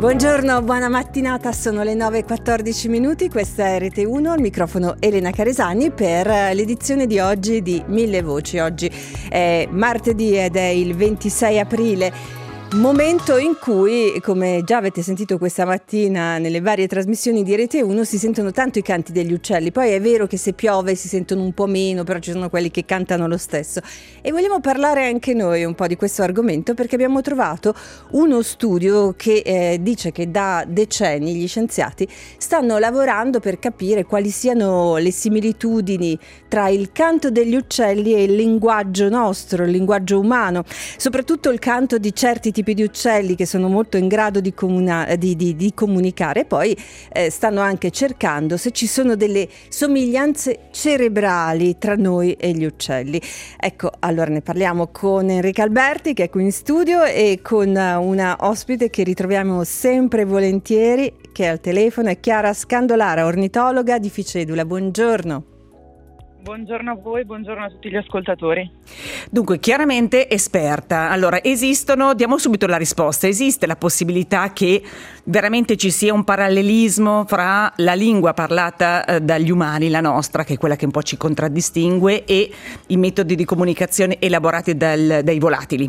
Buongiorno, buona mattinata, sono le 9:14 minuti, questa è RT1, al microfono Elena Caresani per l'edizione di oggi di Mille Voci. Oggi è martedì ed è il 26 aprile. Momento in cui, come già avete sentito questa mattina nelle varie trasmissioni di Rete 1, si sentono tanto i canti degli uccelli. Poi è vero che se piove si sentono un po' meno, però ci sono quelli che cantano lo stesso. E vogliamo parlare anche noi un po' di questo argomento, perché abbiamo trovato uno studio che dice che da decenni gli scienziati stanno lavorando per capire quali siano le similitudini tra il canto degli uccelli e il linguaggio nostro, il linguaggio umano, soprattutto il canto di certi tipi di uccelli che sono molto in grado di comunicare. Poi stanno anche cercando se ci sono delle somiglianze cerebrali tra noi e gli uccelli. Ecco, allora ne parliamo con Enrica Alberti, che è qui in studio, e con una ospite che ritroviamo sempre volentieri, che è al telefono, è Chiara Scandolara, ornitologa di Ficedula. Buongiorno. Buongiorno a voi, buongiorno a tutti gli ascoltatori. Dunque, chiaramente esperta. Allora, diamo subito la risposta, esiste la possibilità che veramente ci sia un parallelismo fra la lingua parlata dagli umani, la nostra, che è quella che un po' ci contraddistingue, e i metodi di comunicazione elaborati dai volatili?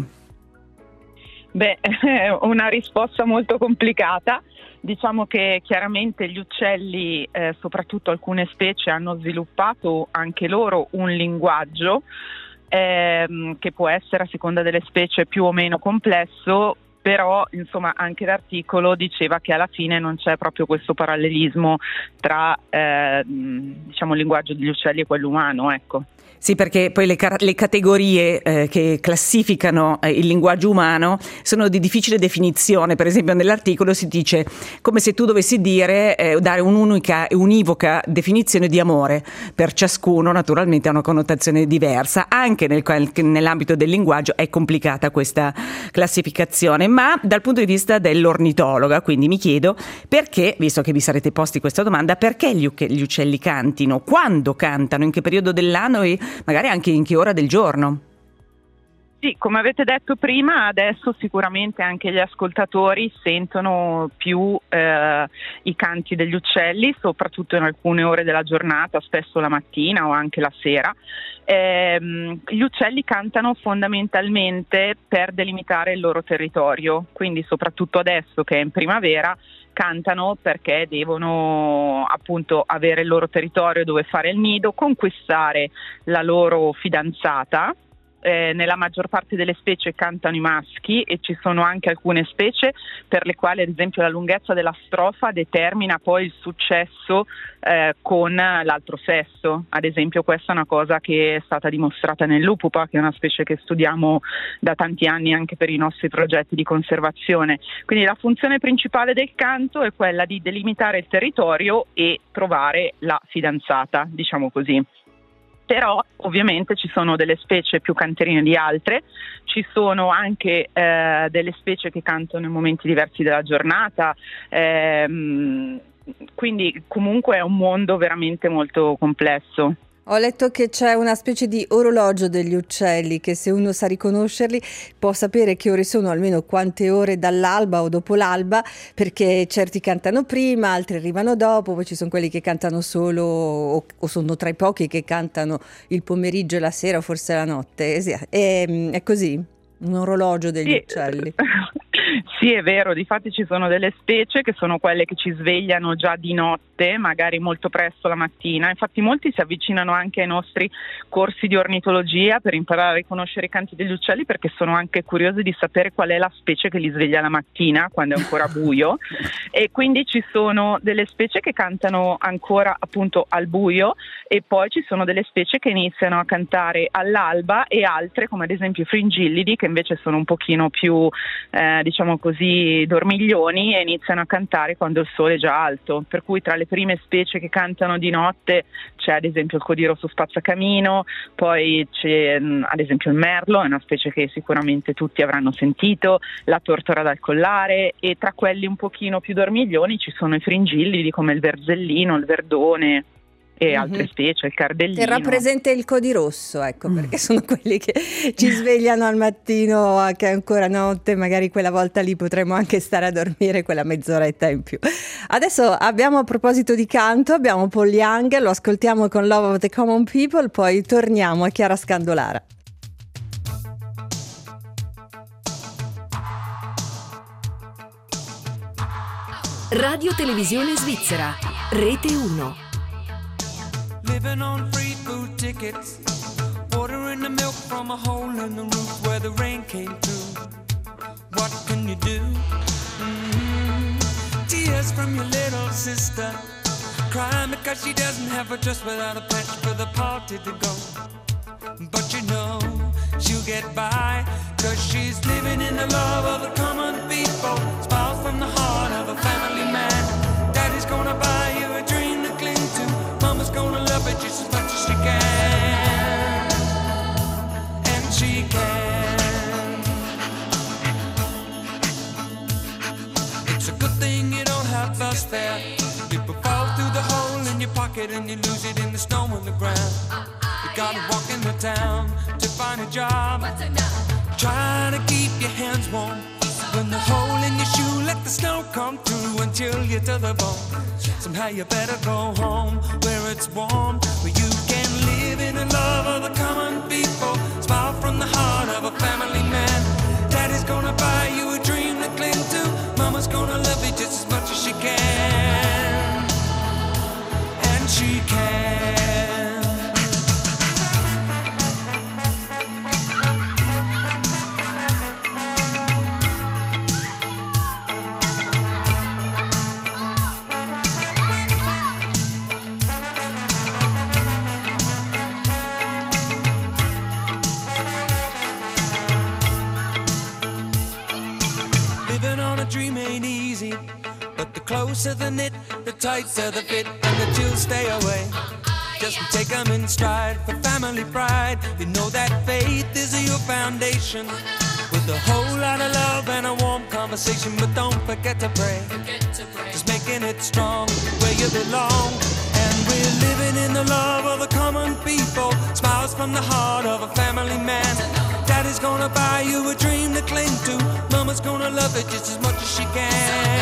Beh, è una risposta molto complicata. Diciamo che chiaramente gli uccelli, soprattutto alcune specie, hanno sviluppato anche loro un linguaggio che può essere, a seconda delle specie, più o meno complesso, però insomma anche l'articolo diceva che alla fine non c'è proprio questo parallelismo tra diciamo il linguaggio degli uccelli e quello umano, ecco. Sì, perché poi le categorie che classificano il linguaggio umano sono di difficile definizione. Per esempio nell'articolo si dice come se tu dovessi dare un'unica e univoca definizione di amore. Per ciascuno naturalmente ha una connotazione diversa. Anche nell'ambito del linguaggio è complicata questa classificazione, ma dal punto di vista dell'ornitologa, quindi mi chiedo perché, visto che vi sarete posti questa domanda, perché gli uccelli cantino, quando cantano, in che periodo dell'anno e magari anche in che ora del giorno. Sì, come avete detto prima, adesso sicuramente anche gli ascoltatori sentono più i canti degli uccelli, soprattutto in alcune ore della giornata, spesso la mattina o anche la sera. Gli uccelli cantano fondamentalmente per delimitare il loro territorio, quindi soprattutto adesso che è in primavera cantano perché devono appunto avere il loro territorio dove fare il nido, conquistare la loro fidanzata. Nella maggior parte delle specie cantano i maschi e ci sono anche alcune specie per le quali ad esempio la lunghezza della strofa determina poi il successo con l'altro sesso. Ad esempio questa è una cosa che è stata dimostrata nell'upupa, che è una specie che studiamo da tanti anni anche per i nostri progetti di conservazione. Quindi la funzione principale del canto è quella di delimitare il territorio e trovare la fidanzata, diciamo così. Però ovviamente ci sono delle specie più canterine di altre, ci sono anche delle specie che cantano in momenti diversi della giornata, quindi comunque è un mondo veramente molto complesso. Ho letto che c'è una specie di orologio degli uccelli che, se uno sa riconoscerli, può sapere che ore sono, almeno quante ore dall'alba o dopo l'alba, perché certi cantano prima, altri arrivano dopo, poi ci sono quelli che cantano solo o sono tra i pochi che cantano il pomeriggio e la sera o forse la notte. È così, un orologio degli uccelli. Sì, è vero, difatti ci sono delle specie che sono quelle che ci svegliano già di notte, magari molto presto la mattina. Infatti molti si avvicinano anche ai nostri corsi di ornitologia per imparare a riconoscere i canti degli uccelli, perché sono anche curiosi di sapere qual è la specie che li sveglia la mattina quando è ancora buio. E quindi ci sono delle specie che cantano ancora appunto al buio, e poi ci sono delle specie che iniziano a cantare all'alba, e altre, come ad esempio i fringillidi, che invece sono un pochino più diciamo così dormiglioni, e iniziano a cantare quando il sole è già alto. Per cui tra le prime specie che cantano di notte c'è ad esempio il codiroso spazzacamino, poi c'è ad esempio il merlo, è una specie che sicuramente tutti avranno sentito, la tortora dal collare, e tra quelli un pochino più dormiglioni ci sono i fringillidi come il verzellino, il verdone. e altre specie, il cardellino. Che rappresenta il codirosso, ecco, perché sono quelli che ci svegliano al mattino, che è ancora notte, magari quella volta lì potremmo anche stare a dormire quella mezz'oretta in più. Adesso abbiamo, a proposito di canto, abbiamo Paul Young, lo ascoltiamo con Love of the Common People, poi torniamo a Chiara Scandolara. Radio Televisione Svizzera, Rete 1. Living on free food tickets, ordering the milk from a hole in the roof where the rain came through. What can you do? Tears from your little sister, crying because she doesn't have a dress without a patch for the party to go. But you know she'll get by, cause she's living in the love of the common people. Smiles from the heart of a family man. Daddy's gonna buy you a dream to cling to. Mama's gonna love it just as much as she can. And she can. It's a good thing you don't have us there. People fall through the hole in your pocket and you lose it in the snow on the ground. You gotta walk into town to find a job, trying to keep your hands warm. When the hole in your shoe, let the snow come through and chill you to the bone. Somehow you better go home where it's warm, where you can live in the love of the common people. Smile from the heart of a family man. Daddy's gonna buy you a dream to cling to. Mama's gonna love you just as much as she can. And she can. Dream ain't easy, but the closer the knit, the tighter the fit, and the chills stay away. Just take them in stride for family pride. You know that faith is your foundation, with a whole lot of love and a warm conversation. But don't forget to pray, just making it strong where you belong. And we're living in the love of the common people. Smiles from the heart of a family man. Daddy's gonna buy you a dream to cling to. Mama's gonna love it just as much as she can.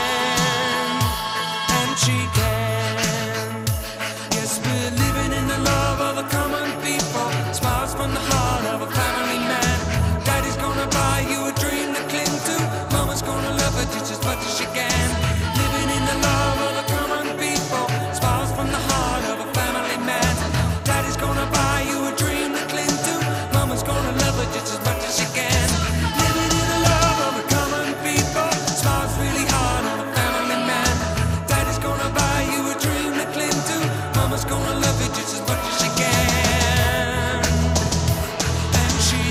And she can. Yes, we're living in the love of the common people. Smiles from the heart of a family man. Daddy's gonna buy you a dream to cling to. Mama's gonna love it just as much as she can. Living in the love of the common people. Smiles from the heart of a family man. Daddy's gonna buy you a dream to cling to. Mama's gonna love it just as much as she can. Living in the love of the common people. Smiles really hard on a family man. Daddy's gonna buy you a dream to cling to. Mama's gonna love it just as much as she can. And she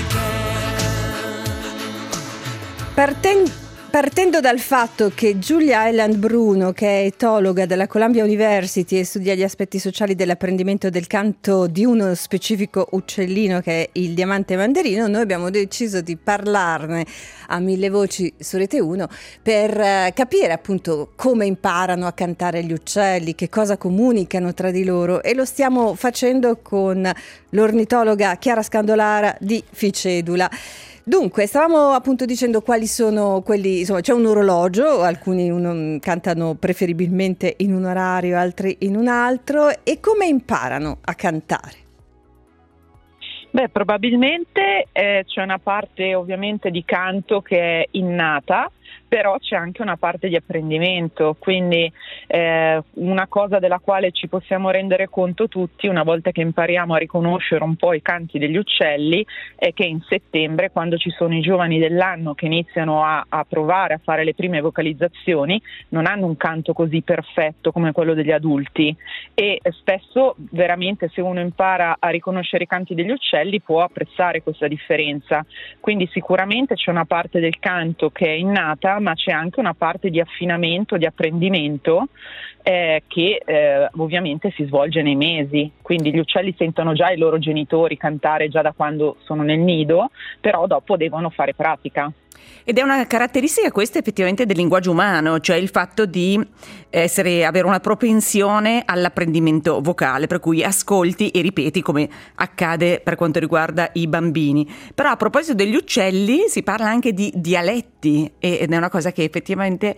can. Partendo dal fatto che Julia Island Bruno, che è etologa della Columbia University e studia gli aspetti sociali dell'apprendimento del canto di uno specifico uccellino che è il diamante mandarino, noi abbiamo deciso di parlarne a Mille Voci su Rete 1 per capire appunto come imparano a cantare gli uccelli, che cosa comunicano tra di loro, e lo stiamo facendo con l'ornitologa Chiara Scandolara di Ficedula. Dunque, stavamo appunto dicendo quali sono quelli, insomma, c'è un orologio, alcuni cantano preferibilmente in un orario, altri in un altro, e come imparano a cantare? Beh, probabilmente c'è una parte ovviamente di canto che è innata, però c'è anche una parte di apprendimento, quindi una cosa della quale ci possiamo rendere conto tutti una volta che impariamo a riconoscere un po' i canti degli uccelli è che in settembre, quando ci sono i giovani dell'anno che iniziano a provare a fare le prime vocalizzazioni, non hanno un canto così perfetto come quello degli adulti, e spesso veramente se uno impara a riconoscere i canti degli uccelli può apprezzare questa differenza. Quindi sicuramente c'è una parte del canto che è innata, ma c'è anche una parte di affinamento, di apprendimento che ovviamente si svolge nei mesi. Quindi gli uccelli sentono già i loro genitori cantare già da quando sono nel nido, però dopo devono fare pratica. Ed è una caratteristica questa effettivamente del linguaggio umano, cioè il fatto di avere una propensione all'apprendimento vocale, per cui ascolti e ripeti, come accade per quanto riguarda i bambini. Però a proposito degli uccelli si parla anche di dialetti, ed è una cosa che effettivamente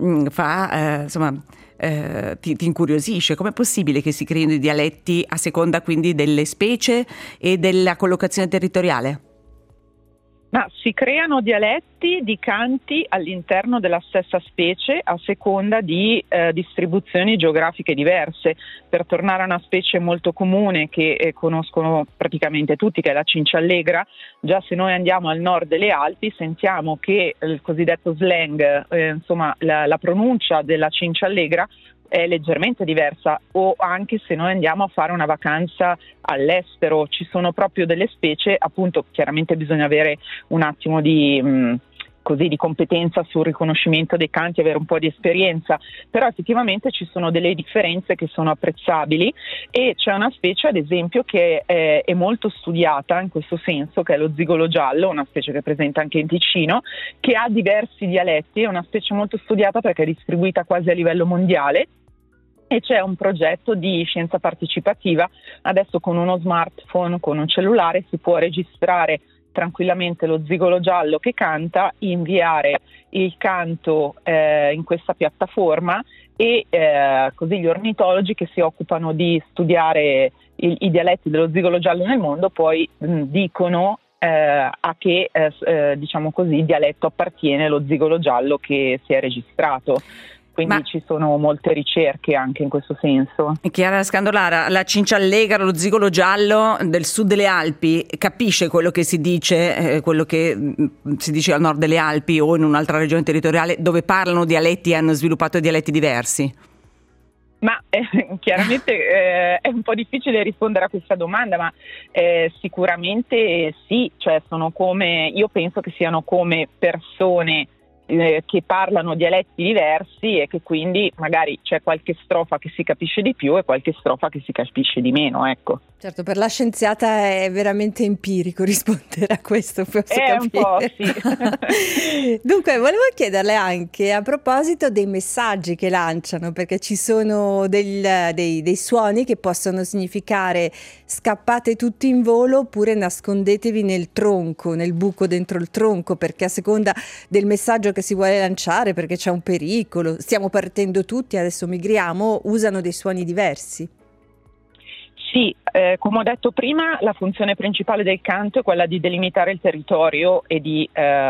ti incuriosisce. Com'è possibile che si creino i dialetti a seconda quindi delle specie e della collocazione territoriale? Ma si creano dialetti di canti all'interno della stessa specie a seconda di distribuzioni geografiche diverse. Per tornare a una specie molto comune che conoscono praticamente tutti, che è la cinciallegra, già se noi andiamo al nord delle Alpi sentiamo che il cosiddetto slang, la pronuncia della cinciallegra è leggermente diversa, o anche se noi andiamo a fare una vacanza all'estero ci sono proprio delle specie, appunto chiaramente bisogna avere un attimo di competenza sul riconoscimento dei canti, avere un po' di esperienza, però effettivamente ci sono delle differenze che sono apprezzabili, e c'è una specie ad esempio che è molto studiata in questo senso, che è lo zigolo giallo, una specie che è presente anche in Ticino, che ha diversi dialetti, è una specie molto studiata perché è distribuita quasi a livello mondiale. E c'è un progetto di scienza partecipativa, adesso con uno smartphone, con un cellulare, si può registrare tranquillamente lo zigolo giallo che canta, inviare il canto in questa piattaforma e così gli ornitologi che si occupano di studiare i dialetti dello zigolo giallo nel mondo poi dicono a che dialetto appartiene lo zigolo giallo che si è registrato. Quindi ci sono molte ricerche anche in questo senso. Chiara Scandolara, la cinciallegra, lo zigolo giallo del sud delle Alpi, capisce quello che si dice, quello che si dice al nord delle Alpi o in un'altra regione territoriale dove parlano dialetti e hanno sviluppato dialetti diversi? Ma chiaramente è un po' difficile rispondere a questa domanda, ma sicuramente sì, cioè io penso che siano come persone che parlano dialetti diversi e che quindi magari c'è qualche strofa che si capisce di più e qualche strofa che si capisce di meno, ecco. Certo, per la scienziata è veramente empirico rispondere a questo, posso capire. Un po', sì. Dunque, volevo chiederle anche a proposito dei messaggi che lanciano, perché ci sono dei suoni che possono significare scappate tutti in volo oppure nascondetevi nel tronco, nel buco dentro il tronco, perché a seconda del messaggio che si vuole lanciare, perché c'è un pericolo, stiamo partendo tutti, adesso migriamo, usano dei suoni diversi. Sì, come ho detto prima, la funzione principale del canto è quella di delimitare il territorio e di,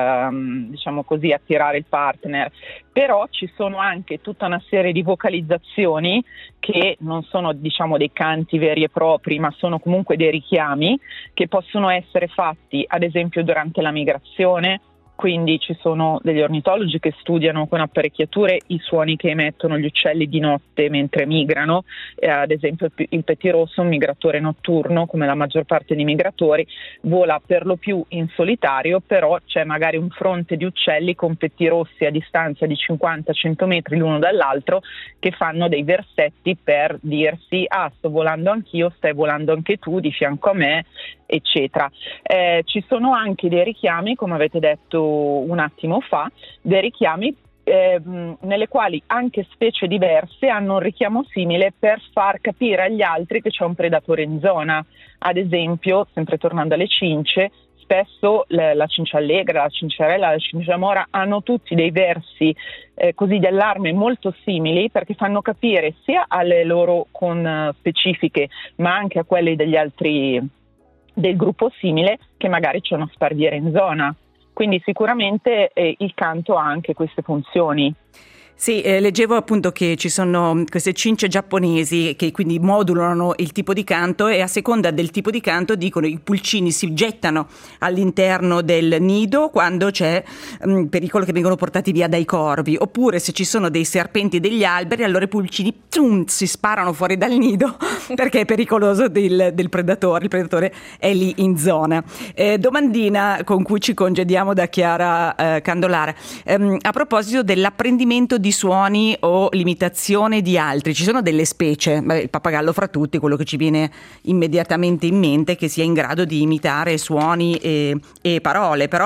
attirare il partner. Però ci sono anche tutta una serie di vocalizzazioni che non sono, dei canti veri e propri, ma sono comunque dei richiami che possono essere fatti, ad esempio, durante la migrazione. Quindi ci sono degli ornitologi che studiano con apparecchiature i suoni che emettono gli uccelli di notte mentre migrano, ad esempio il pettirosso, un migratore notturno come la maggior parte dei migratori, vola per lo più in solitario, però c'è magari un fronte di uccelli con pettirossi a distanza di 50-100 metri l'uno dall'altro che fanno dei versetti per dirsi sto volando anch'io, stai volando anche tu di fianco a me, eccetera. Ci sono anche dei richiami, come avete detto un attimo fa, dei richiami nelle quali anche specie diverse hanno un richiamo simile per far capire agli altri che c'è un predatore in zona. Ad esempio, sempre tornando alle cince, spesso la cinciallegra, la cinciarella, la cinciamora hanno tutti dei versi così di allarme molto simili, perché fanno capire sia alle loro con specifiche ma anche a quelle degli altri del gruppo simile che magari c'è uno sparviere in zona. Quindi sicuramente il canto ha anche queste funzioni. Sì, leggevo appunto che ci sono queste cince giapponesi che quindi modulano il tipo di canto e a seconda del tipo di canto dicono i pulcini si gettano all'interno del nido quando c'è pericolo che vengono portati via dai corvi, oppure se ci sono dei serpenti degli alberi allora i pulcini si sparano fuori dal nido perché è pericoloso del predatore, il predatore è lì in zona. Domandina con cui ci congediamo da Chiara Candolara, a proposito dell'apprendimento di suoni o l'imitazione di altri, ci sono delle specie, il pappagallo fra tutti, quello che ci viene immediatamente in mente, che sia in grado di imitare suoni e parole, però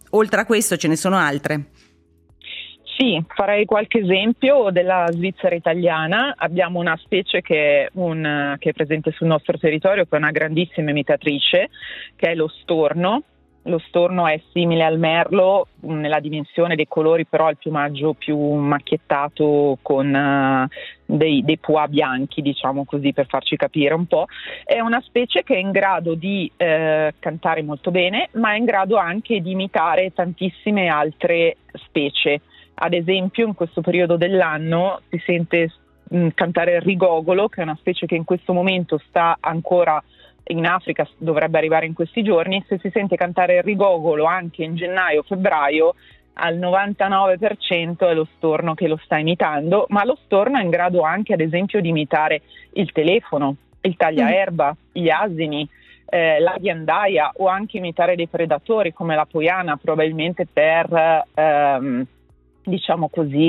oltre a questo ce ne sono altre? Sì, farei qualche esempio della Svizzera italiana. Abbiamo una specie che è presente sul nostro territorio, che è una grandissima imitatrice, che è lo storno. Lo storno è simile al merlo nella dimensione dei colori, però ha il piumaggio più macchiettato con dei pois bianchi, diciamo così, per farci capire un po'. È una specie che è in grado di cantare molto bene, ma è in grado anche di imitare tantissime altre specie. Ad esempio, in questo periodo dell'anno si sente cantare il rigogolo, che è una specie che in questo momento sta ancora in Africa, dovrebbe arrivare in questi giorni. Se si sente cantare il rigogolo anche in gennaio-febbraio, al 99% è lo storno che lo sta imitando, ma lo storno è in grado anche, ad esempio, di imitare il telefono, il tagliaerba, gli asini, la ghiandaia, o anche imitare dei predatori come la poiana, probabilmente per diciamo così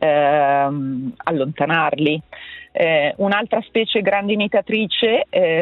allontanarli. Un'altra specie grande imitatrice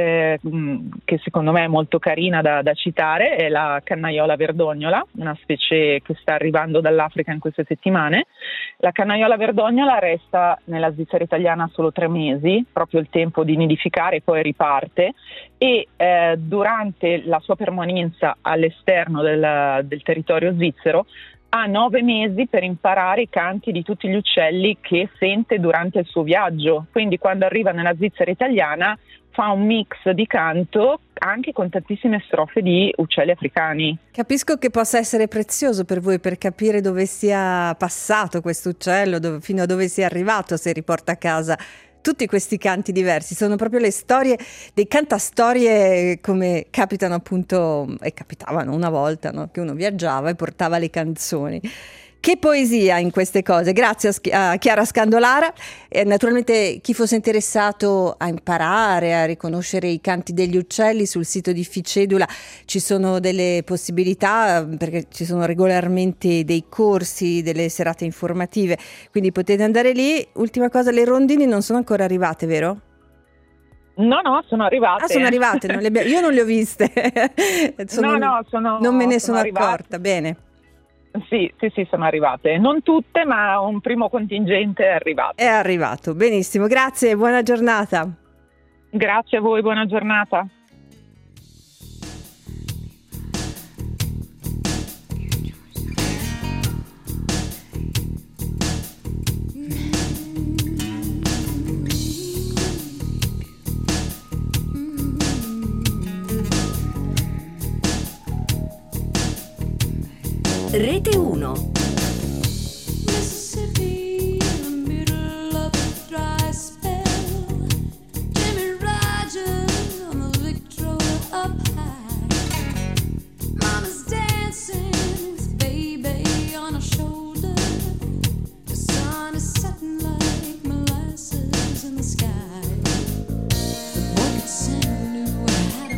che secondo me è molto carina da citare è la cannaiola verdognola, una specie che sta arrivando dall'Africa in queste settimane. La cannaiola verdognola resta nella Svizzera italiana solo 3 mesi, proprio il tempo di nidificare, poi riparte, e durante la sua permanenza all'esterno del territorio svizzero ha 9 mesi per imparare i canti di tutti gli uccelli che sente durante il suo viaggio. Quindi quando arriva nella Svizzera italiana fa un mix di canto anche con tantissime strofe di uccelli africani. Capisco che possa essere prezioso per voi per capire dove sia passato questo uccello, fino a dove sia arrivato, se riporta a casa tutti questi canti diversi. Sono proprio le storie dei cantastorie, come capitano appunto, e capitavano una volta, no? Che uno viaggiava e portava le canzoni. Che poesia in queste cose, grazie a Chiara Scandolara. Naturalmente chi fosse interessato a imparare a riconoscere i canti degli uccelli, sul sito di Ficedula ci sono delle possibilità, perché ci sono regolarmente dei corsi, delle serate informative, quindi potete andare lì. Ultima cosa, le rondini non sono ancora arrivate, vero? No, sono arrivate. Ah, sono arrivate, io non le ho viste. Non me ne sono accorta, bene. Sì, sono arrivate. Non tutte, ma un primo contingente è arrivato. È arrivato, benissimo. Grazie e buona giornata. Grazie a voi, buona giornata. Rete 1.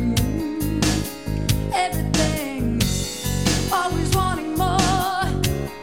Everything, always wanting more.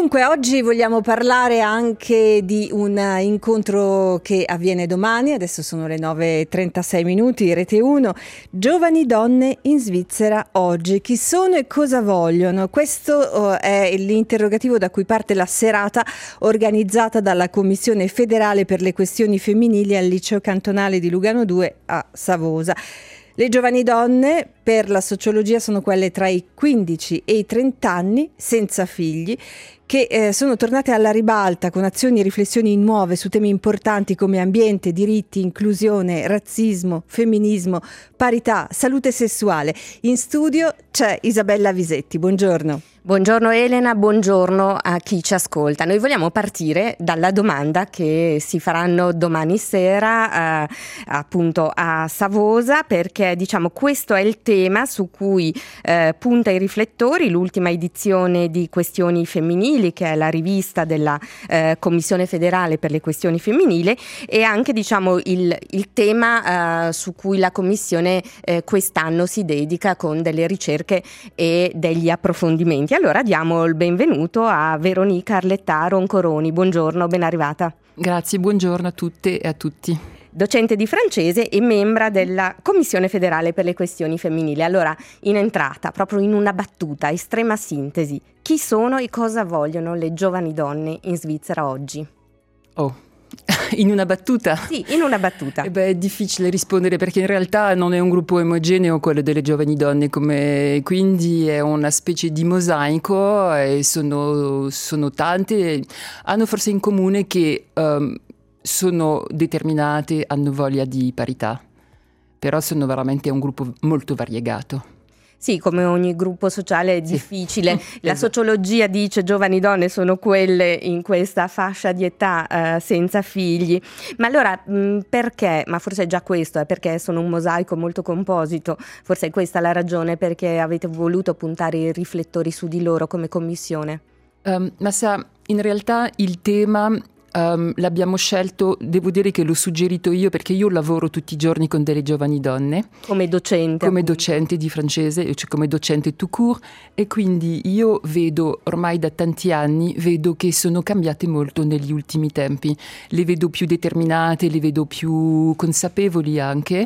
Dunque, oggi vogliamo parlare anche di un incontro che avviene domani, adesso sono le 9:36 minuti, Rete 1, Giovani donne in Svizzera oggi. Chi sono e cosa vogliono? Questo è l'interrogativo da cui parte la serata organizzata dalla Commissione federale per le questioni femminili al Liceo Cantonale di Lugano 2 a Savosa. Le giovani donne per la sociologia sono quelle tra i 15 e i 30 anni, senza figli, che sono tornate alla ribalta con azioni e riflessioni nuove su temi importanti come ambiente, diritti, inclusione, razzismo, femminismo, parità, salute sessuale. In studio c'è Isabella Visetti, buongiorno. Buongiorno Elena, buongiorno a chi ci ascolta. Noi vogliamo partire dalla domanda che si faranno domani sera appunto a Savosa, perché diciamo questo è il tema su cui punta i riflettori, l'ultima edizione di Questioni Femminili, che è la rivista della Commissione federale per le questioni femminili, e anche diciamo il tema su cui la Commissione quest'anno si dedica con delle ricerche e degli approfondimenti. Allora diamo il benvenuto a Veronica Arlettaro Oncoroni. Buongiorno, ben arrivata. Grazie, buongiorno a tutte e a tutti. Docente di francese e membra della Commissione federale per le questioni femminili. Allora, in entrata, proprio in una battuta, estrema sintesi, chi sono e cosa vogliono le giovani donne in Svizzera oggi? In una battuta? Sì, in una battuta. È difficile rispondere perché in realtà non è un gruppo omogeneo quello delle giovani donne, quindi è una specie di mosaico e sono tante, hanno forse in comune che sono determinate, hanno voglia di parità, però sono veramente un gruppo molto variegato. Sì, come ogni gruppo sociale è difficile. La sociologia dice giovani donne sono quelle in questa fascia di età senza figli. Ma allora perché? Ma forse è già questo, è perché sono un mosaico molto composito. Forse è questa la ragione perché avete voluto puntare i riflettori su di loro come commissione. Ma sa, in realtà il tema l'abbiamo scelto, devo dire che l'ho suggerito io perché io lavoro tutti i giorni con delle giovani donne come docente di francese, cioè come docente tout court, e quindi io vedo ormai da tanti anni che sono cambiate molto negli ultimi tempi, le vedo più determinate, le vedo più consapevoli anche,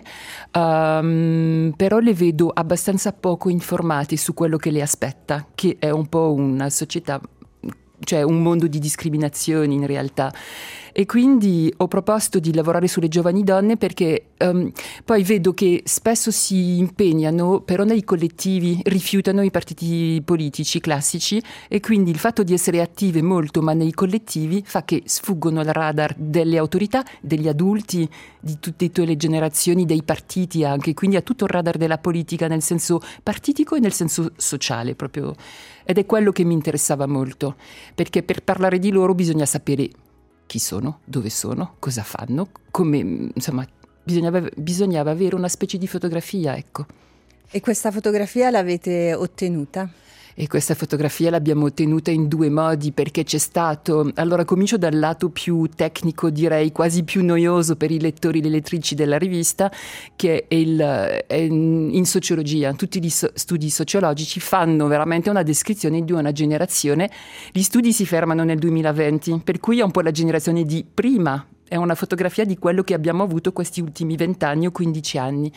però le vedo abbastanza poco informate su quello che le aspetta, che è un po' una società, cioè un mondo di discriminazioni in realtà. E quindi ho proposto di lavorare sulle giovani donne perché poi vedo che spesso si impegnano, però nei collettivi rifiutano i partiti politici classici, e quindi il fatto di essere attive molto ma nei collettivi fa che sfuggono al radar delle autorità, degli adulti, di tutte le generazioni, dei partiti anche, quindi a tutto il radar della politica nel senso partitico e nel senso sociale proprio. Ed è quello che mi interessava molto, perché per parlare di loro bisogna sapere chi sono, dove sono, cosa fanno, come, insomma, bisognava avere una specie di fotografia, ecco. E questa fotografia l'avete ottenuta? E questa fotografia l'abbiamo ottenuta in due modi, perché c'è stato, allora comincio dal lato più tecnico, direi quasi più noioso per i lettori e le lettrici della rivista, che è in sociologia. Tutti gli studi sociologici fanno veramente una descrizione di una generazione. Gli studi si fermano nel 2020, per cui è un po' la generazione di prima, è una fotografia di quello che abbiamo avuto questi ultimi 20 anni o 15 anni.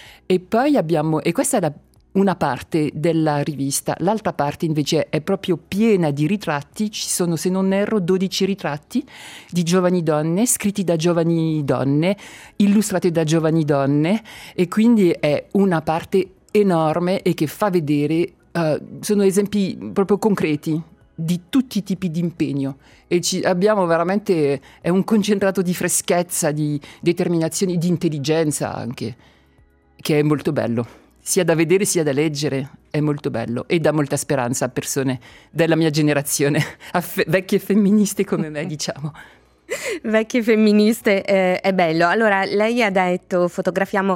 E poi e questa è una parte della rivista, l'altra parte invece è proprio piena di ritratti. Ci sono, se non erro, 12 ritratti di giovani donne, scritti da giovani donne, illustrati da giovani donne, e quindi è una parte enorme e che fa vedere, sono esempi proprio concreti di tutti i tipi di impegno, e abbiamo veramente, è un concentrato di freschezza, di determinazione, di intelligenza anche, che è molto bello. Sia da vedere sia da leggere, è molto bello e dà molta speranza a persone della mia generazione, a vecchie femministe come me, diciamo. Vecchie femministe, è bello. Allora, lei ha detto fotografiamo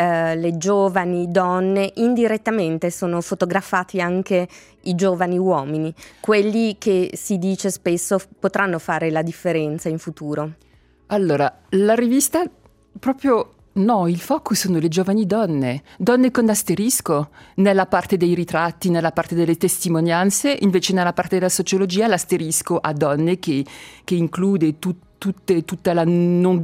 le giovani donne, indirettamente sono fotografati anche i giovani uomini, quelli che si dice spesso potranno fare la differenza in futuro. Allora, la rivista proprio No, il focus sono le giovani donne con asterisco, nella parte dei ritratti, nella parte delle testimonianze, invece nella parte della sociologia l'asterisco a donne che include tutta la non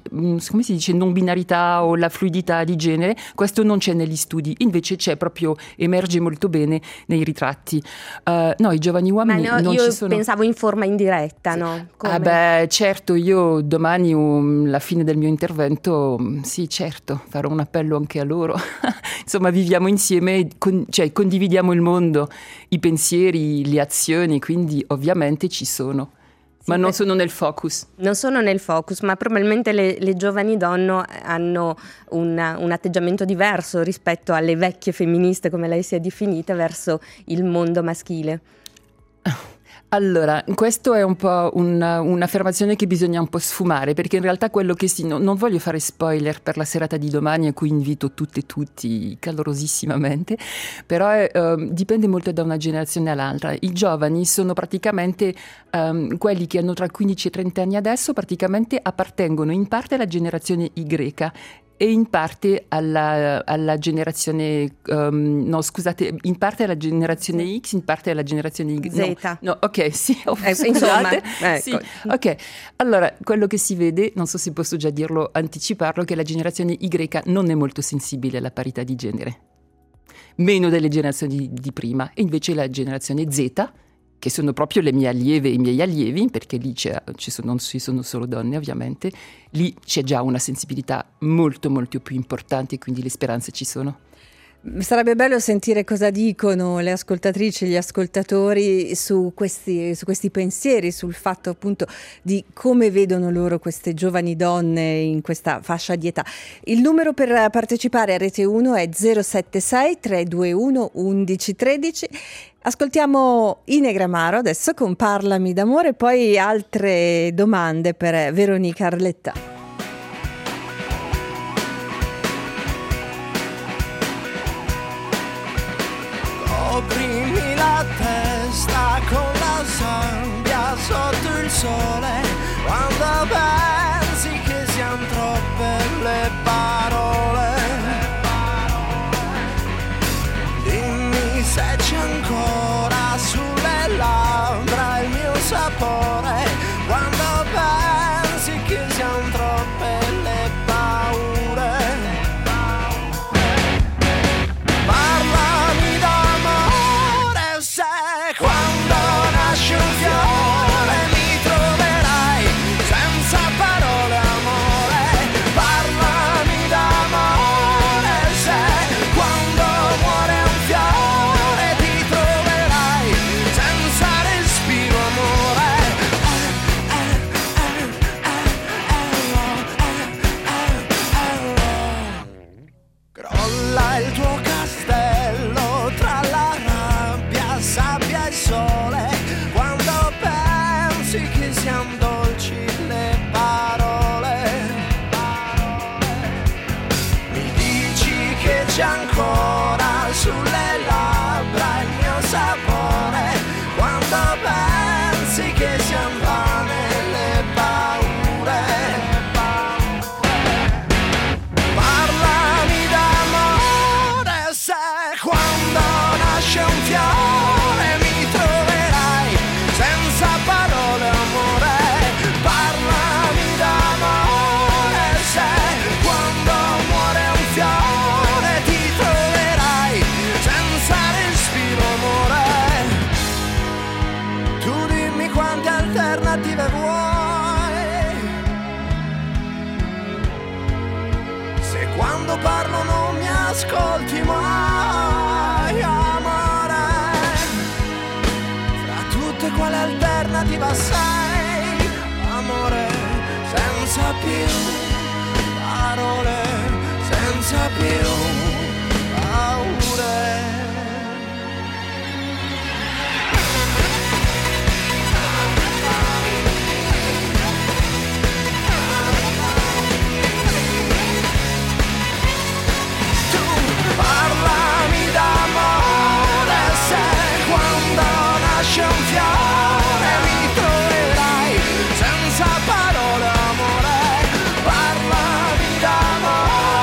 binarità o la fluidità di genere. Questo non c'è negli studi, invece c'è proprio, emerge molto bene nei ritratti. No, i giovani uomini non ci sono. Io pensavo in forma indiretta, no? Come? Certo, io domani, alla fine del mio intervento, sì, certo, farò un appello anche a loro. Insomma, viviamo insieme, condividiamo il mondo, i pensieri, le azioni, quindi ovviamente ci sono. Ma non sono nel focus. Non sono nel focus, ma probabilmente le giovani donne hanno un atteggiamento diverso rispetto alle vecchie femministe, come lei si è definita, verso il mondo maschile. Allora, questo è un po' un'affermazione che bisogna un po' sfumare, perché in realtà quello che non voglio fare spoiler per la serata di domani, a cui invito tutte e tutti calorosissimamente, però dipende molto da una generazione all'altra. I giovani sono praticamente quelli che hanno tra 15 e 30 anni adesso, praticamente appartengono in parte alla generazione Y e in parte alla generazione in parte alla generazione X, in parte alla generazione Y. Z. No, ok, sì, insomma, ecco. Sì, ok. Allora, quello che si vede, non so se posso già dirlo, anticiparlo, che la generazione Y non è molto sensibile alla parità di genere, meno delle generazioni di prima, e invece la generazione Z, che sono proprio le mie allieve e i miei allievi, perché lì non ci sono solo donne ovviamente, lì c'è già una sensibilità molto molto più importante, quindi le speranze ci sono. Sarebbe bello sentire cosa dicono le ascoltatrici e gli ascoltatori su questi pensieri, sul fatto appunto di come vedono loro queste giovani donne in questa fascia di età. Il numero per partecipare a Rete 1 è 076 321 1113. Ascoltiamo Ine Gramaro adesso con Parlami d'amore, poi altre domande per Veronica Arletta. Coprimi la testa con la sabbia sotto il sole, quando pensi che siano troppe le parole. Dimmi se c'è ancora sulle labbra il mio sapore, quando pensi che siano troppe le paure. Parlami d'amore, se quando nasce un fiore mi troverai senza parole, amore. Parlami d'amore, se quando muore un fiore ti troverai senza respiro, amore. Crolla il tuo castello tra la rabbia, sabbia e sole, quando pensi che siano dolci le parole. Mi dici che c'è ancora sulle labbra il mio sapore, quando pensi che siano vane le paure. Parlami d'amore, se quando nasce un fiore mi troverai senza parole, amore. Parlami d'amore, se quando muore un fiore ti troverai senza respiro, amore. Tu dimmi quante alternative vuoi, se quando parlo non mi ascolti mai, amore. Fra tutte quale alternativa sei, amore, senza più parole, senza più paure. Parlami d'amore, se quando nasce un fiore mi troverai senza parole, amore. Parlami d'amore.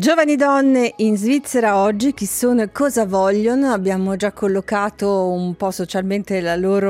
Giovani donne in Svizzera oggi, chi sono e cosa vogliono? Abbiamo già collocato un po' sociologicamente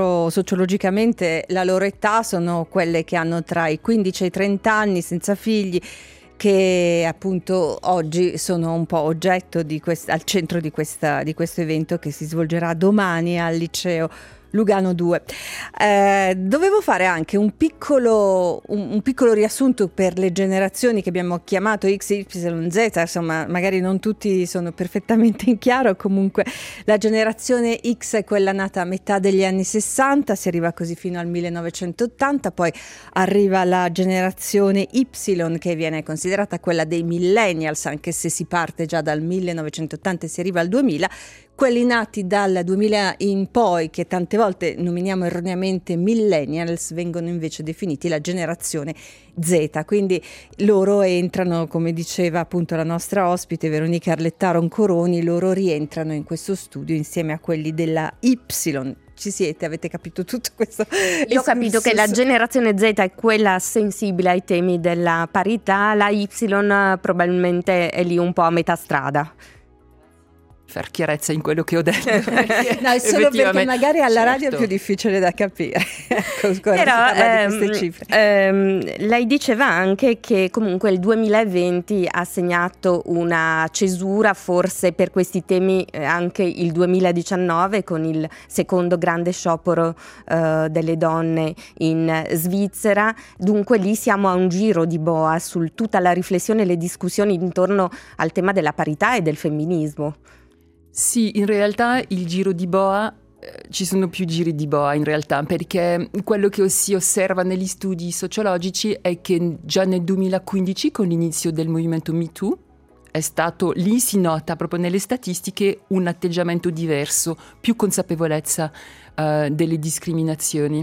la loro età, sono quelle che hanno tra i 15 e i 30 anni, senza figli, che appunto oggi sono un po' oggetto al centro di questo evento che si svolgerà domani al liceo Lugano 2. Dovevo fare anche un piccolo riassunto per le generazioni che abbiamo chiamato X, Y, Z, insomma magari non tutti sono perfettamente in chiaro. Comunque la generazione X è quella nata a metà degli anni 60, si arriva così fino al 1980, poi arriva la generazione Y che viene considerata quella dei millennials, anche se si parte già dal 1980 e si arriva al 2000. Quelli nati dal 2000 in poi, che tante volte nominiamo erroneamente millennials, vengono invece definiti la generazione Z, quindi loro entrano, come diceva appunto la nostra ospite Veronica Arlettaro Coroni, loro rientrano in questo studio insieme a quelli della Y. Ci siete? Avete capito tutto questo? Io ho capito che la generazione Z è quella sensibile ai temi della parità, la Y probabilmente è lì un po' a metà strada. Far chiarezza in quello che ho detto. No, è solo perché magari alla radio è più difficile da capire. Però di queste cifre. Lei diceva anche che comunque il 2020 ha segnato una cesura, forse per questi temi anche il 2019 con il secondo grande sciopero delle donne in Svizzera. Dunque lì siamo a un giro di boa su tutta la riflessione e le discussioni intorno al tema della parità e del femminismo. Sì, in realtà il giro di boa, ci sono più giri di boa in realtà, perché quello che si osserva negli studi sociologici è che già nel 2015, con l'inizio del movimento MeToo, è stato, lì si nota proprio nelle statistiche un atteggiamento diverso, più consapevolezza delle discriminazioni.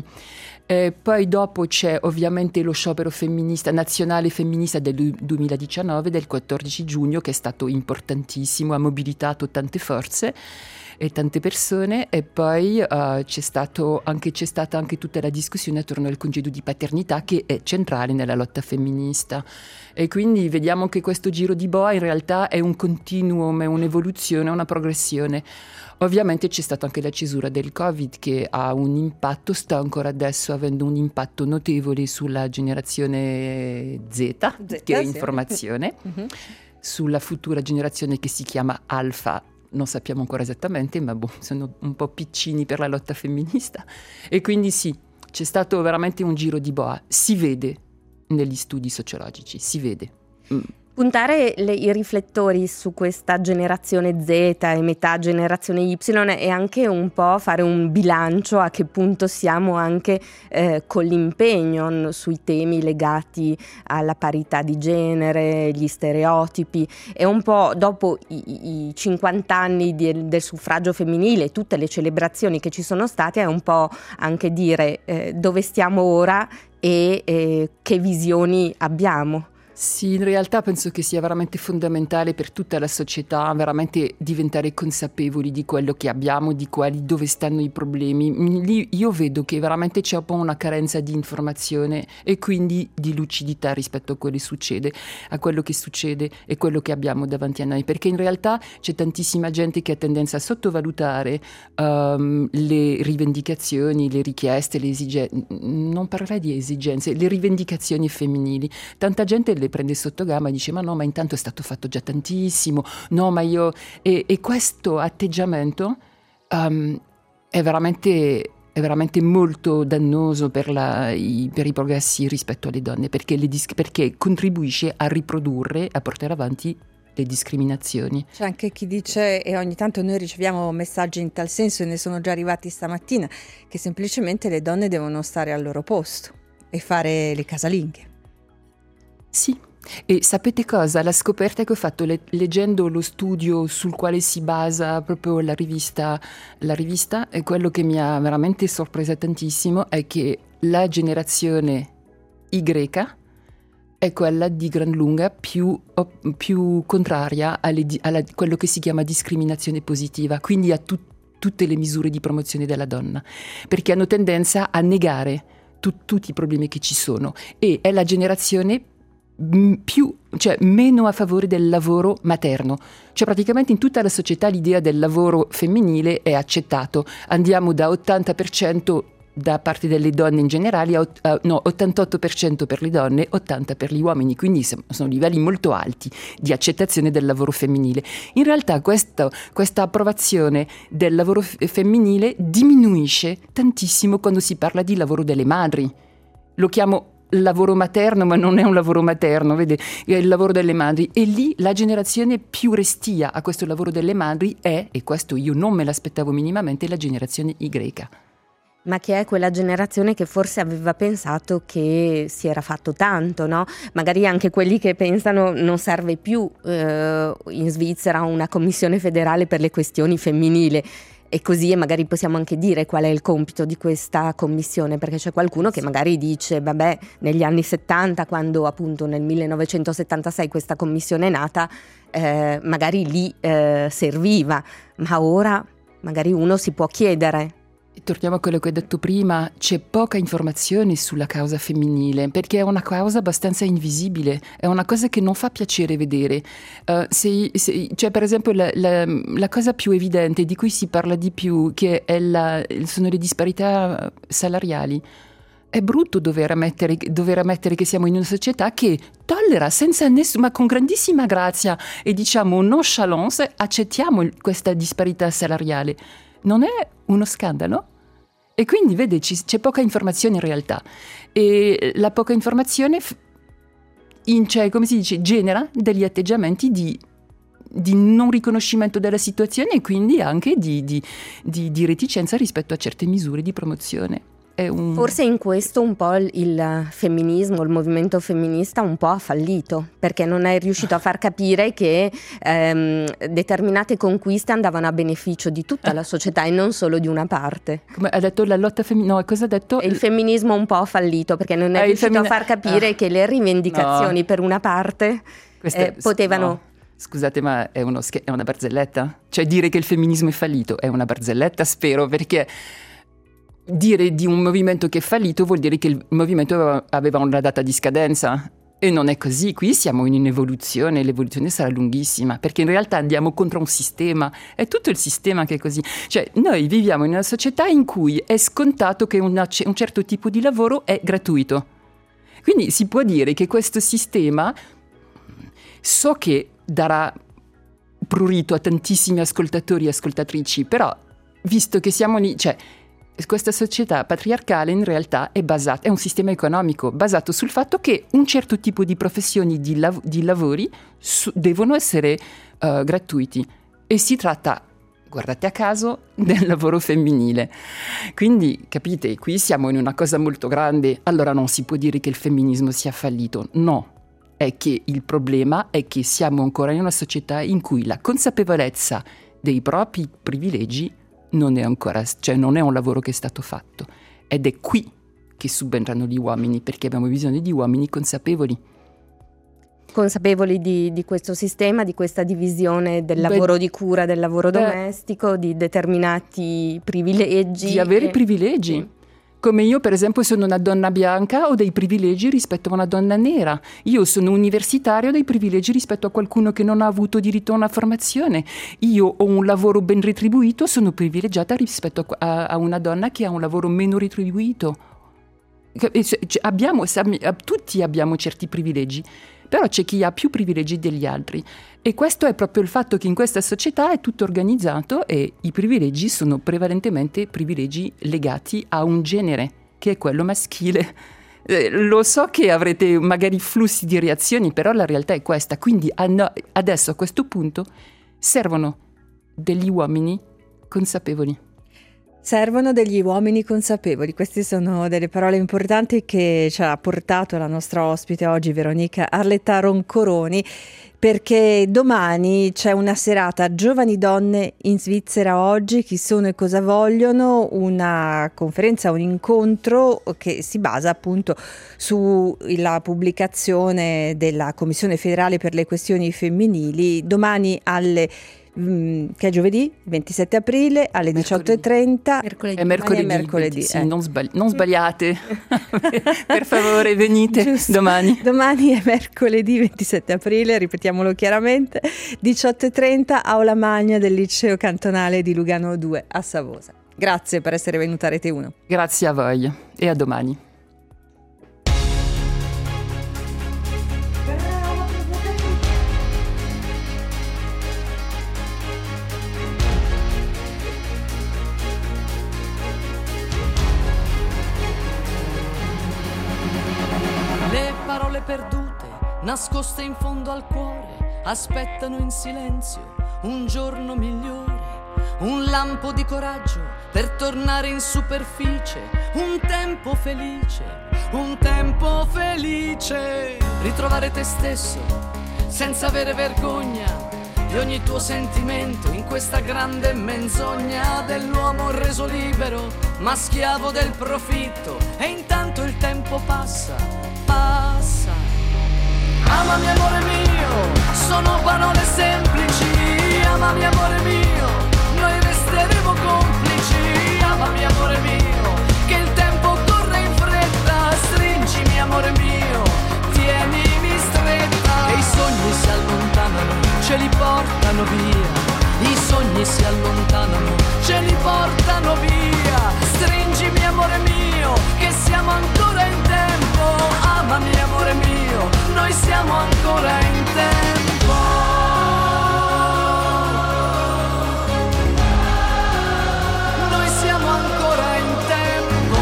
Poi dopo c'è ovviamente lo sciopero femminista, nazionale femminista del 2019, del 14 giugno, che è stato importantissimo, ha mobilitato tante forze e tante persone, e poi c'è stata anche tutta la discussione attorno al congedo di paternità, che è centrale nella lotta femminista. E quindi vediamo che questo giro di boa in realtà è un continuum, è un'evoluzione, una progressione. Ovviamente c'è stata anche la cesura del Covid, che ha un impatto, sta ancora adesso avendo un impatto notevole sulla generazione Z che è informazione, sulla futura generazione che si chiama Alfa. Non sappiamo ancora esattamente, ma sono un po' piccini per la lotta femminista. E quindi sì, c'è stato veramente un giro di boa. Si vede negli studi sociologici, si vede. Puntare i riflettori su questa generazione Z e metà generazione Y è anche un po' fare un bilancio a che punto siamo anche con l'impegno sui temi legati alla parità di genere, gli stereotipi. È un po' dopo i 50 anni del suffragio femminile, tutte le celebrazioni che ci sono state, è un po' anche dire dove stiamo ora e che visioni abbiamo. Sì, in realtà penso che sia veramente fondamentale per tutta la società veramente diventare consapevoli di quello che abbiamo, dove stanno i problemi. Lì io vedo che veramente c'è un po' una carenza di informazione e quindi di lucidità rispetto a quello che succede e quello che abbiamo davanti a noi, perché in realtà c'è tantissima gente che ha tendenza a sottovalutare le rivendicazioni, le richieste, le esigenze, non parlerei di esigenze, le rivendicazioni femminili. Tanta gente le prende sotto gamba e dice ma intanto è stato fatto già tantissimo, no ma io... E questo atteggiamento è veramente molto dannoso per i progressi rispetto alle donne, perché contribuisce a riprodurre, a portare avanti le discriminazioni. C'è anche chi dice, e ogni tanto noi riceviamo messaggi in tal senso, e ne sono già arrivati stamattina, che semplicemente le donne devono stare al loro posto e fare le casalinghe. Sì, e sapete cosa? La scoperta che ho fatto leggendo lo studio sul quale si basa proprio la rivista, e quello che mi ha veramente sorpresa tantissimo è che la generazione Y è quella di gran lunga più contraria a quello che si chiama discriminazione positiva, quindi a tutte le misure di promozione della donna, perché hanno tendenza a negare tutti i problemi che ci sono, e è la generazione meno a favore del lavoro materno. Cioè praticamente in tutta la società l'idea del lavoro femminile è accettato. Andiamo da 80% da parte delle donne in generale, 88% per le donne, 80% per gli uomini, quindi sono livelli molto alti di accettazione del lavoro femminile. In realtà questa approvazione del lavoro femminile diminuisce tantissimo quando si parla di lavoro delle madri. Lo chiamo lavoro materno, ma non è un lavoro materno, vede? È il lavoro delle madri, e lì la generazione più restia a questo lavoro delle madri è, e questo io non me l'aspettavo minimamente, la generazione Y. Ma che è quella generazione che forse aveva pensato che si era fatto tanto, no? Magari anche quelli che pensano non serve più in Svizzera una commissione federale per le questioni femminili. E così magari possiamo anche dire qual è il compito di questa commissione, perché c'è qualcuno che magari dice vabbè, negli anni 70, quando appunto nel 1976 questa commissione è nata, magari lì serviva, ma ora magari uno si può chiedere. Torniamo a quello che ho detto prima, c'è poca informazione sulla causa femminile, perché è una causa abbastanza invisibile, è una cosa che non fa piacere vedere. Cioè per esempio la cosa più evidente, di cui si parla di più, che sono le disparità salariali. È brutto dover ammettere che siamo in una società che tollera ma con grandissima grazia e diciamo nonchalance accettiamo questa disparità salariale. Non è uno scandalo? E quindi, vede, c'è poca informazione in realtà. E la poca informazione, come si dice, genera degli atteggiamenti di non riconoscimento della situazione e quindi anche di reticenza rispetto a certe misure di promozione. Forse in questo un po' il femminismo, il movimento femminista un po' ha fallito, perché non è riuscito a far capire che determinate conquiste andavano a beneficio di tutta la società e non solo di una parte. Come ha detto la lotta femminile? No, cosa ha detto? E il femminismo un po' ha fallito, perché non è riuscito a far capire che le rivendicazioni per una parte potevano... No. Scusate, ma è una barzelletta? Cioè dire che il femminismo è fallito è una barzelletta, spero, perché... Dire di un movimento che è fallito vuol dire che il movimento aveva una data di scadenza e non è così. Qui siamo in un'evoluzione, l'evoluzione sarà lunghissima perché in realtà andiamo contro un sistema, è tutto il sistema che è così. Cioè noi viviamo in una società in cui è scontato che un certo tipo di lavoro è gratuito. Quindi si può dire che questo sistema, so che darà prurito a tantissimi ascoltatori e ascoltatrici, però visto che siamo lì, cioè questa società patriarcale in realtà è un sistema economico basato sul fatto che un certo tipo di professioni, di lavori devono essere gratuiti e si tratta, guardate a caso, del lavoro femminile. Quindi capite, qui siamo in una cosa molto grande, allora non si può dire che il femminismo sia fallito, no. È che il problema è che siamo ancora in una società in cui la consapevolezza dei propri privilegi non è ancora, cioè non è un lavoro che è stato fatto, ed è qui che subentrano gli uomini, perché abbiamo bisogno di uomini consapevoli di questo sistema, di questa divisione del lavoro di cura, del lavoro domestico, di determinati privilegi, di avere privilegi. Sì. Come io per esempio sono una donna bianca, ho dei privilegi rispetto a una donna nera. Io sono universitario, ho dei privilegi rispetto a qualcuno che non ha avuto diritto a una formazione. Io ho un lavoro ben retribuito, sono privilegiata rispetto a una donna che ha un lavoro meno retribuito. Tutti abbiamo certi privilegi, però c'è chi ha più privilegi degli altri. E questo è proprio il fatto che in questa società è tutto organizzato e i privilegi sono prevalentemente privilegi legati a un genere, che è quello maschile. Lo so che avrete magari flussi di reazioni, però la realtà è questa. Quindi adesso a questo punto servono degli uomini consapevoli. Servono degli uomini consapevoli, queste sono delle parole importanti che ci ha portato la nostra ospite oggi, Veronica Arletta Roncoroni, perché domani c'è una serata Giovani Donne in Svizzera oggi, chi sono e cosa vogliono, una conferenza, un incontro che si basa appunto sulla pubblicazione della Commissione federale per le questioni femminili, domani alle che è giovedì 27 aprile alle 18:30. Mercoledì. È mercoledì. Mercoledì, Sì, non sbagliate. Per favore, venite Giusto. domani. Domani è mercoledì 27 aprile, ripetiamolo chiaramente, 18:30, aula magna del liceo cantonale di Lugano 2 a Savosa. Grazie per essere venuta a Rete 1. Grazie a voi e a domani. Le parole perdute, nascoste in fondo al cuore, aspettano in silenzio un giorno migliore, un lampo di coraggio per tornare in superficie, un tempo felice, un tempo felice. Ritrovare te stesso senza avere vergogna di ogni tuo sentimento in questa grande menzogna dell'uomo reso libero ma schiavo del profitto, e intanto il tempo passa. Amami amore mio, sono parole semplici. Amami amore mio, noi resteremo complici. Amami amore mio, che il tempo corre in fretta. Stringimi amore mio, tienimi stretta. E i sogni si allontanano, ce li portano via. I sogni si allontanano, ce li portano via. Stringimi amore mio, che siamo ancora in tempo. Amami amore mio, noi siamo ancora in tempo. Noi siamo ancora in tempo.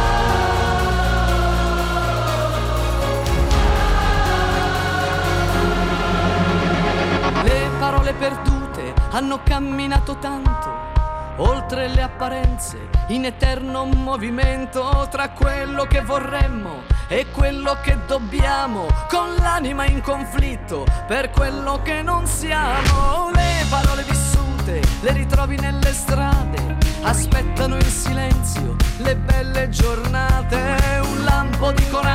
Le parole perdute hanno camminato tanto, oltre le apparenze, in eterno movimento tra quello che vorremmo e quello che dobbiamo, con l'anima in conflitto per quello che non siamo. Le parole vissute le ritrovi nelle strade, aspettano in silenzio le belle giornate, un lampo di coraggio